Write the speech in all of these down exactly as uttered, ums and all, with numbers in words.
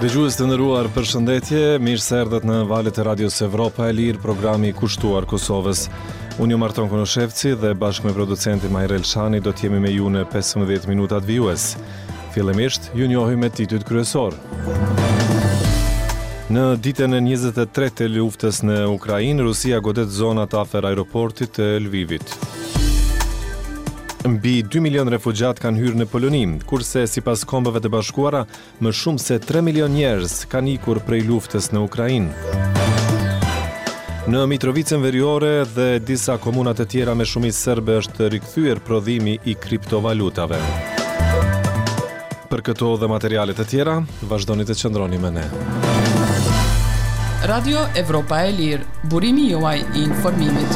Dëgjues të nderuar, përshëndetje, mirë se erdhët në valët e Radios Evropa e Lirë, programi i kushtuar Kosovës. Unë jam Marton Konoshevci dhe bashkë me producentin Majrel Shani do t'jemi me ju në pesëmbëdhjetë minutat vijues. Fillimisht, ju njohim me titujt kryesor. Në ditën e njëzet e tretë të luftës në Ukrainë, Rusia godet zonat afër aeroportit të Lvivit. Mbi dy milion refugjat kanë hyrë në Poloni, kurse sipas Kombeve të Bashkuara, më shumë se tre milion njerëz kanë ikur prej luftës në Ukrainë. Në Mitrovicën Veriore dhe disa komuna të tjera me shumicë serbe është rikthyer prodhimi i kriptovalutave. Për këto dhe materialet e tjera, vazhdoni të qëndroni me ne. Radio Evropa e Lirë, burimi juaj i informimit.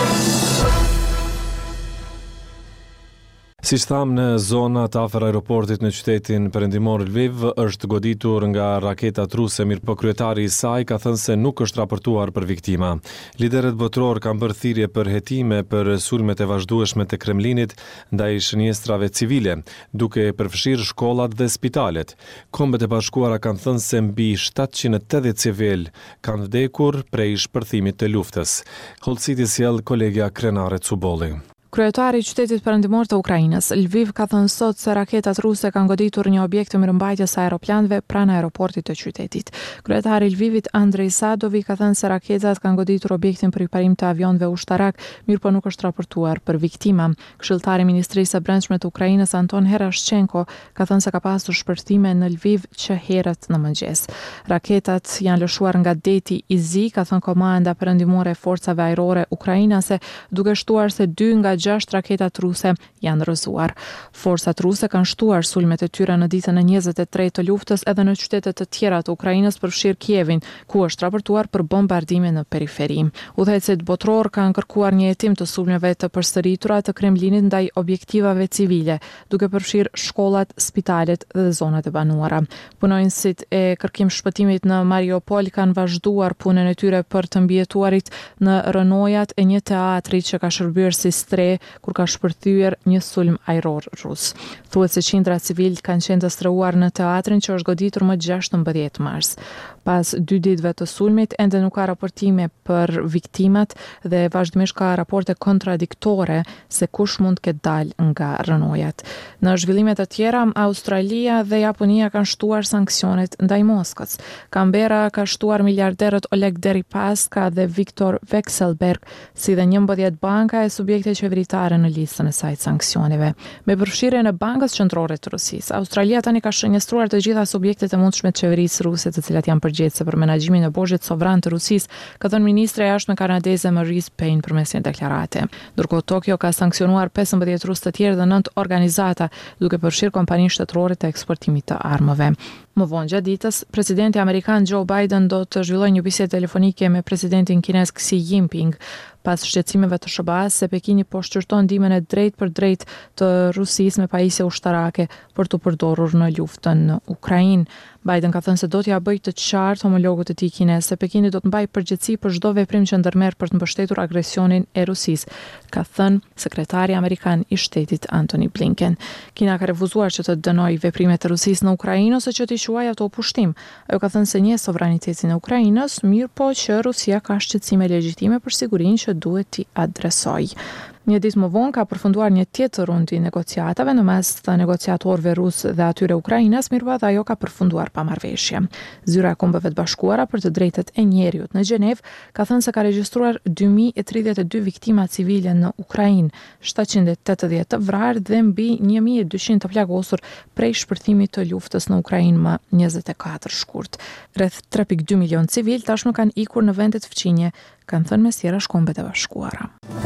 Si tham, në zonat afër aeroportit në qytetin perëndimor Lviv është goditur nga raketat ruse, mirëpo kryetari i saj ka thënë se nuk është raportuar për viktima. Liderët botror kanë bërë thirrje për hetime për sulmet e vazhdueshme të Kremlinit ndaj shënjestrave civile, duke përfshirë shkollat dhe spitalet. Kombet e Bashkuara kanë thënë se mbi shtatëqind e tetëdhjetë civil kanë vdekur prej shpërthimit të luftës. Hollësiti sjell kolegja Krenare Cubolli. Kryetari i qytetit perëndimor të Ukrainës, Lviv, ka thënë sot se raketat ruse kanë goditur një objekt të mirëmbajtjes së aeroplanëve pranë aeroportit të qytetit. Kryetari i Lvivit, Andrej Sadovi, ka thënë se raketat kanë goditur objektin për riparim të avionëve ushtarak, mirëpo nuk është raportuar për viktima. Këshilltari i Ministrisë së Brendshme të Ukrainës, Anton Herashchenko, ka thënë se ka pasur shpërthime në Lviv që herët në mëngjes. Raketat janë lëshuar nga deti i zi, ka thënë komanda perëndimore e forcave ajrore ukrainase, duke shtuar se dy nga gjashtë raketat ruse janë rrëzuar. Forcat ruse kanë shtuar sulmet e tyre në ditën e njëzet e tretë të luftës edhe në qytete të tjera të Ukrainës, përfshirë Kievin, ku është raportuar për bombardime në periferi. Udhëheqësit botror kanë kërkuar një hetim të sulmeve të përsëritura të Kremlinit ndaj objektivave civile, duke përfshirë shkollat, spitalet dhe zonat e banuara. Punonjësit e kërkim shpëtimit në Mariupol kanë vazhduar punën e tyre për të mbijetuarit në rënojat e një teatri që ka shërbyer si stre kur ka shpërthyer një sulm ajror rus. Thuhet se qindra civil kanë qenë të strehuar në teatrin që është goditur më gjashtëmbëdhjetë mars. Pas dy ditëve të sulmit, ende nuk ka raportime për viktimat dhe vazhdimisht ka raporte kontradiktore se kush mund të ketë dalë nga rënojat. Në zhvillime të tjera, Australia dhe Japonia kanë shtuar sanksionet ndaj Moskës. Canberra ka shtuar miliarderët Oleg Deripaska dhe Viktor Vekselberg, si dhe njëmbëdhjetë banka e subjekte qeveritare në listën e saj të sanksioneve. Me përfshirjen e Bankës Qendrore të Rusisë, Australia tani ka shënjestruar të gjitha subjektet e mundshme të qeverisë ruse, të cilat janë përgjegjëse për menaxhimin e borxhit sovran të Rusisë, ka thënë ministre e jashtme kanadeze Marise Payne përmes një deklarate. Ndërkohë Tokyo ka sanksionuar pesëmbëdhjetë rusë të tjerë dhe nëntë organizata, duke përfshirë kompaninë shtetërore të eksportimit të armëve. Më vonë gjatë ditës, presidenti amerikan Joe Biden do të zhvillojë një bisedë telefonike me presidentin kinez Xi Jinping, pas shqetësimeve të S B A-s se Pekini po shqyrton ndihmën e drejtë për drejtë të Rusisë me pajisje ushtarake për të përdorur në luftën në Ukrainë. Biden ka thënë se do t'ja bëjë të qartë homologut të tij kinez se Pekini do të mbajë përgjegjësi për çdo veprim që ndërmerr për të mbështetur agresionin e Rusisë, ka thënë sekretari amerikan i shtetit Antony Blinken. Kina ka refuzuar që të dënojë veprimet e Rusisë në Ukrainë ose që t'i quajë ato pushtim. Ajo ka thënë se njeh sovranitetin e Ukrainës, mirë po që Rusia ka shqetësime legjitime për sigurinë që duhet t'i adresojë. Një ditë më vonë ka përfunduar një tjetër rundë i negociatave në mes të negociatorëve rusë dhe atyre ukrainas, mirëpo edhe ajo ka përfunduar pa marrëveshje. Zyra e Kombeve të Bashkuara për të drejtat e njerëzit në Gjenev ka thënë se ka regjistruar dy mijë e tridhjetë e dy viktima civile në Ukrainë, shtatëqind e tetëdhjetë të vrarë dhe mbi një mijë e dyqind të plagosur prej shpërthimit të luftës në Ukrainë më njëzet e katër shkurt. Rreth tre pikë dy milion civil tashmë kanë ikur në vendet fqinje, kanë thënë mesjerash Kombet e Bashkuara.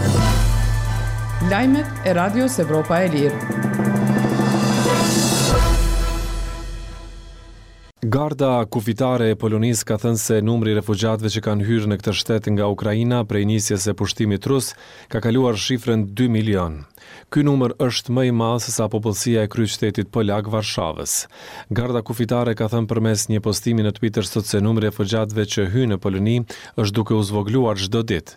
Lajmet e Radios Evropa e Lirë. Garda kufitare e Polonisë ka thënë se numri i refugjatëve që kanë hyrë në këtë shtet nga Ukraina prej nisjes së pushtimit rus ka kaluar shifrën dy milion. Ky numër është më i madh se sa popullsia e kryeqytetit polak Varshavës. Garda kufitare ka thënë përmes një postimi në Twitter sot se numri i refugjatëve që hyjnë në Poloni është duke u zvogluar çdo ditë.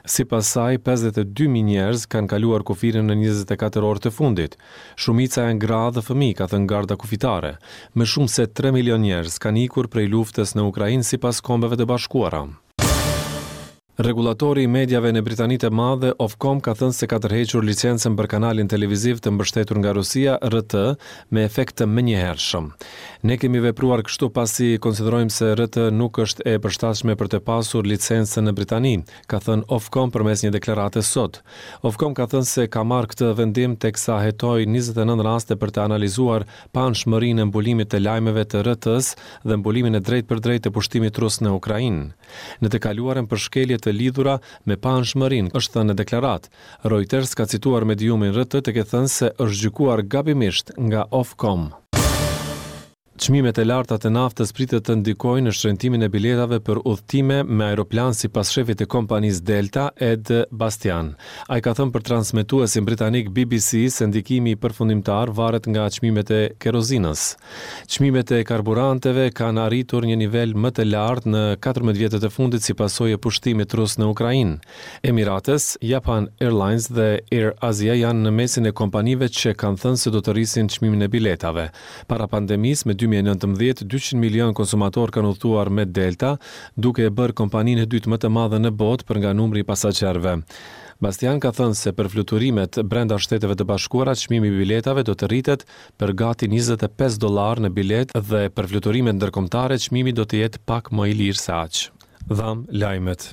Sipas saj, pesëdhjetë e dy mijë njerëz kanë kaluar kufirin në njëzet e katër orë të fundit. Shumica janë gra dhe fëmijë, ka thënë garda kufitare. Më shumë se tre milion njerëz kanë ikur prej luftës në Ukrainë sipas Kombeve të Bashkuara. Regulatori i mediave në Britanitë e Madhe, Ofcom, ka thënë se ka tërhequr licencën për kanalin televiziv të mbështetur nga Rusia, R T, me efekt të menjëhershëm. Ne kemi vepruar kështu pasi konsiderojmë se R T nuk është e përshtatshme për të pasur licencën në Britani, ka thënë Ofcom përmes një deklarate sot. Ofcom ka thënë se ka marrë këtë vendim teksa hetoi njëzet e nëntë raste për të analizuar panshmërinë e mbulimit të lajmeve të R T-s dhe mbulimin e drejt për drejt të pushtimit rus në Ukrainë. Në të kaluarën përshkelje të lidhura me panshmërinë, është thënë në deklarat. Reuters ka cituar mediumin R T të ke thënë se është gjykuar gabimisht nga Ofcom. Çmimet e larta të naftës pritet të ndikojnë në shtrëngimin e biletave për udhëtime me aeroplan sipas shefit të kompanisë Delta, Ed Bastian. Ai ka thënë për transmetuesin britanik B B C se ndikimi përfundimtar varet nga çmimet e kerozinës. Çmimet e karburanteve kanë arritur një nivel më të lartë në katërmbëdhjetë vjetët e fundit si pasojë e pushtimit rus në Ukrainë. Emirates, Japan Airlines dhe Air Asia janë në mesin e kompanive që kanë thënë se do të rrisin çmimin e biletave. Para pandemisë, me dy mijë e nëntëmbëdhjetë, dyqind milion konsumator kanë udhëtuar me Delta, duke e bërë kompaninë e dytë më të madhe në botë për nga numri i pasagerëve. Bastian ka thënë se për fluturimet brenda Shteteve të Bashkuara, çmimi i biletave do të rritet për gati njëzet e pesë dollar në bilet dhe për fluturimet ndërkombëtare çmimi do të jetë pak më i lirë se aq. Dham lajmet.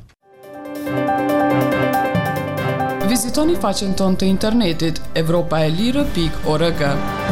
Vizitoni faqen tonë të internetit evropa e lirë pikë org.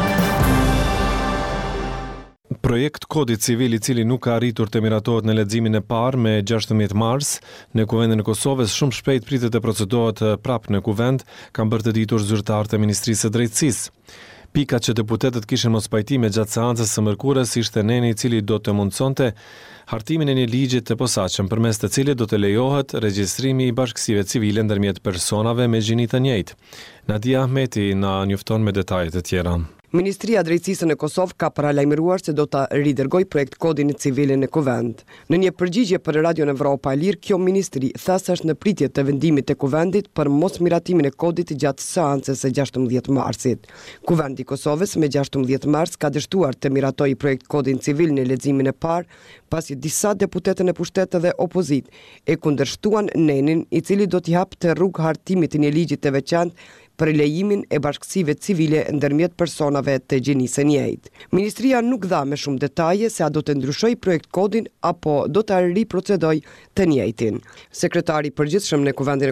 Projekt Kodi Civil i cili nuk ka arritur të miratohet në leximin e parë me gjashtëdhjetë mars në Kuvendin e Kosovës, shumë shpejt pritet të procedohet prapë në Kuvend, kanë bërë të ditur zyrtarët e Ministrisë së Drejtësisë. Pikat që deputetët kishin mos pajtime gjatë seancës së mërkurës ishte neni i cili do të mundsonte hartimin e një ligji të posaçëm përmes të cilit do të lejohet regjistrimi i bashkësive civile ndërmjet personave me gjini të njëjtë. Nadia Ahmeti na njofton me detajet e tjera. Ministria e Drejtësisë në Kosovë ka paralajmëruar se do ta ridërgoj projekt Kodin Civil në Kuvend. Në një përgjigje për Radion Evropa e Lirë, kjo ministri tha se është në pritje të vendimit të Kuvendit për mos miratimin e kodit gjatë seancës së gjashtëmbëdhjetë marsit. Kuvendi i Kosovës me gjashtëmbëdhjetë mars ka dështuar të miratojë projekt Kodin Civil në leximin e parë, pasi disa deputetë në pushtet dhe opozit e kundërshtuan nenin i cili do t'i hapte të rrugë hartimit të një ligji të veçantë për lejimin e bashkësive civile ndërmjet personave të gjinisë së njëjtë. Ministria nuk dha me shumë detaje se a do të ndryshoj projekt kodin apo do të riprocedoj të njëjtin. Sekretari i përgjithshëm në Kuvendin e